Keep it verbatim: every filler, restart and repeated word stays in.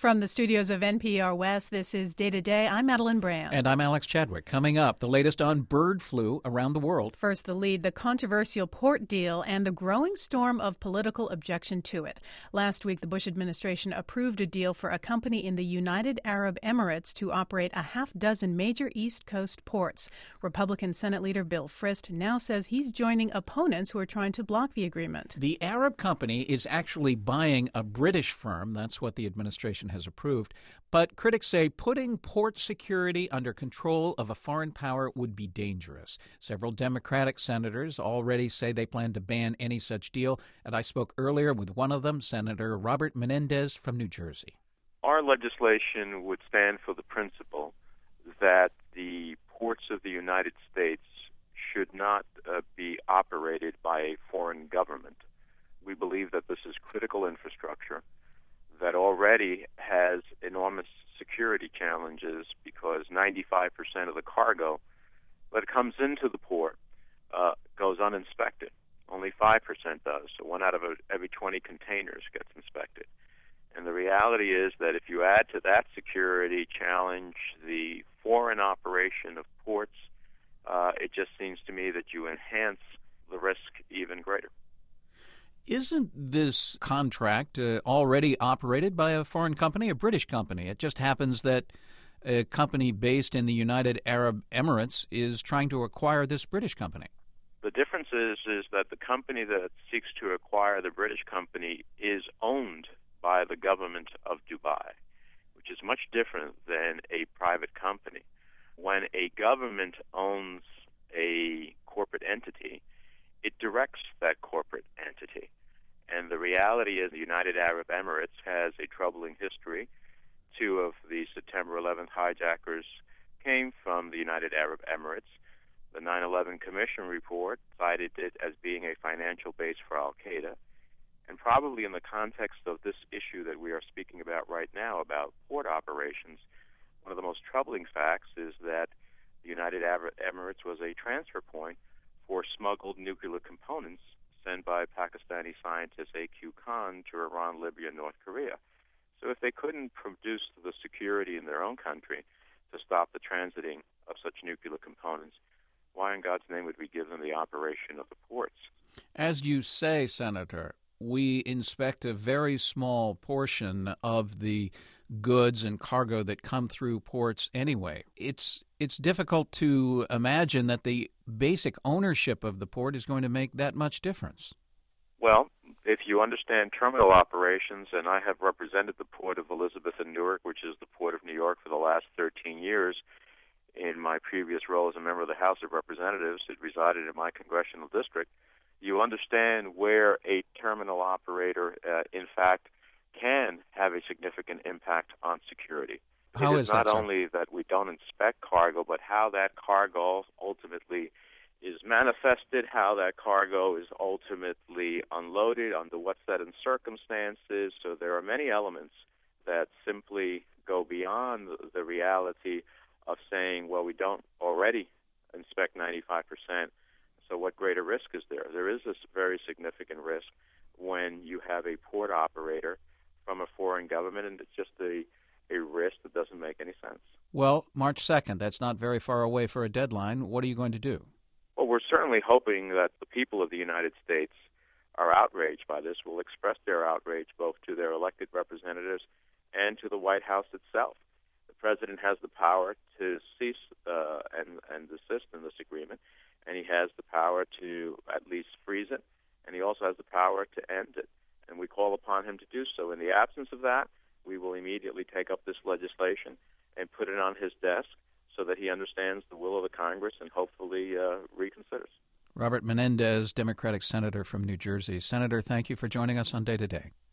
From the studios of N P R West, this is Day to Day. I'm Madeline Brand. And I'm Alex Chadwick. Coming up, the latest on bird flu around the world. First, the lead, the controversial port deal and the growing storm of political objection to it. Last week, the Bush administration approved a deal for a company in the United Arab Emirates to operate a half dozen major East Coast ports. Republican Senate Leader Bill Frist now says he's joining opponents who are trying to block the agreement. The Arab company is actually buying a British firm. That's what the administration has approved. But critics say putting port security under control of a foreign power would be dangerous. Several Democratic senators already say they plan to ban any such deal, and I spoke earlier with one of them, Senator Robert Menendez from New Jersey. Our legislation would stand for the principle that the ports of the United States should not uh, be operated by a foreign government. We believe that this is critical infrastructure that already has enormous security challenges because ninety-five percent of the cargo that comes into the port uh, goes uninspected. Only five percent does, so one out of every twenty containers gets inspected. And the reality is that if you add to that security challenge the foreign operation of ports, uh, it just seems to me that you enhance the risk even greater. Isn't this contract uh, already operated by a foreign company, a British company? It just happens that a company based in the United Arab Emirates is trying to acquire this British company. The difference is, is that the company that seeks to acquire the British company is owned by the government of Dubai, which is much different than a private company. When a government owns a corporate entity, it directs that corporate entity. And the reality is the United Arab Emirates has a troubling history. Two of the September eleventh hijackers came from the United Arab Emirates. The nine eleven Commission report cited it as being a financial base for al-Qaeda. And probably in the context of this issue that we are speaking about right now, about port operations, one of the most troubling facts is that the United Arab Emirates was a transfer point for smuggled nuclear components sent by Pakistani scientist A Q Khan to Iran, Libya, and North Korea. So if they couldn't produce the security in their own country to stop the transiting of such nuclear components, why in God's name would we give them the operation of the ports? As you say, Senator, we inspect a very small portion of the goods and cargo that come through ports anyway. It's it's difficult to imagine that the basic ownership of the port is going to make that much difference. Well, if you understand terminal operations, and I have represented the port of Elizabeth and Newark, which is the port of New York, for the last thirteen years, in my previous role as a member of the House of Representatives, it resided in my congressional district, you understand where a terminal operator, uh, in fact, can have a significant impact on security. How it is is not that, sir? only that we don't inspect cargo, but how that cargo ultimately is manifested, how that cargo is ultimately unloaded, under what set of circumstances. So there are many elements that simply go beyond the, the reality of saying, well, we don't already inspect ninety-five percent. So what greater risk is there? There is this very significant risk when you have a port operator from a foreign government, and it's just a, a risk that doesn't make any sense. Well, March second, that's not very far away for a deadline. What are you going to do? Well, we're certainly hoping that the people of the United States are outraged by this, will express their outrage both to their elected representatives and to the White House itself. The president has the power to cease uh, and, and desist in this agreement, and he has the power to at least freeze it, and he also has the power to end it. And we call upon him to do so. In the absence of that, we will immediately take up this legislation and put it on his desk so that he understands the will of the Congress and hopefully uh, reconsiders. Robert Menendez, Democratic Senator from New Jersey. Senator, thank you for joining us on Day to Day.